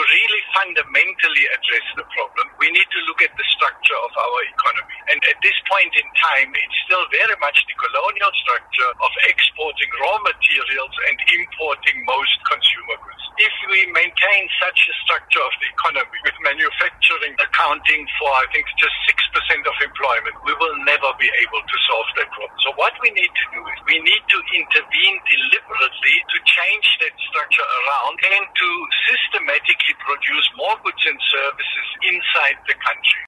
really fundamentally address the problem, we need to look at the structure of our economy. And at this point in time, it's still very much the colonial structure of exporting raw materials and importing most consumer goods. If we maintain such a structure of the economy, with manufacturing accounting for, I think, just 6% of employment, we will never be able to solve that problem. So what we need to do is we need to intervene deliberately to change that structure around and to systematically produce more goods and services inside the country.